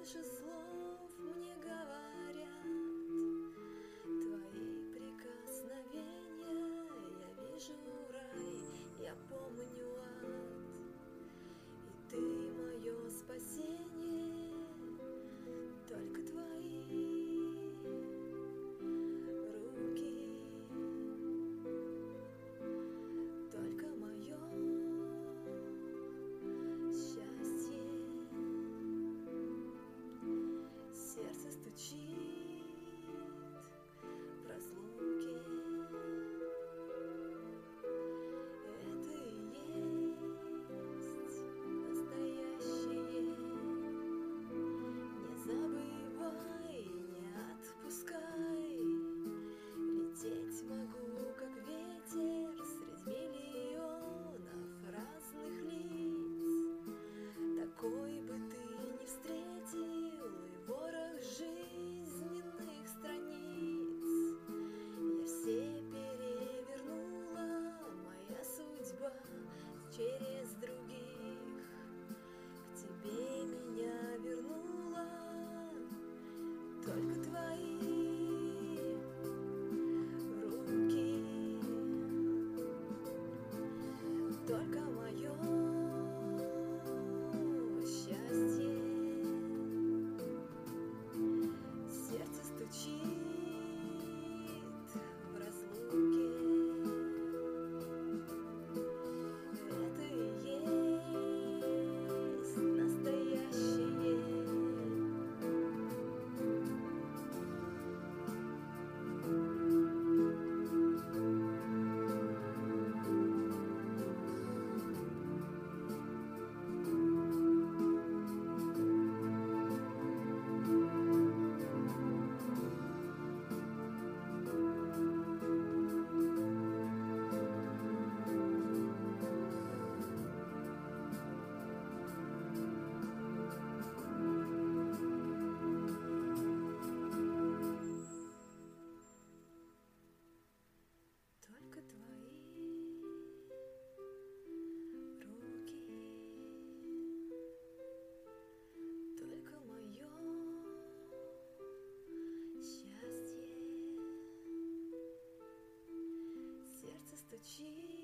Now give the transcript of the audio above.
больше слов мне говорят твои прикосновения. Я вижу рай, я помню ад, и ты мое спасение. Только твои руки, только мое счастье. Сердце стучит в разлуке. Это и есть настоящее. Не забывай, не отпускай. Лететь могу, как ветер, средь миллионов разных лиц. Такой бы ты не встретил и ворох жизненных страниц. Я все перевернула, моя судьба через других к тебе меня вернула. Только твои руки, только мое счастье. Сердце стучит в разлуке. Это и есть настоящее. Только твои руки, только мое счастье. Сердце стучит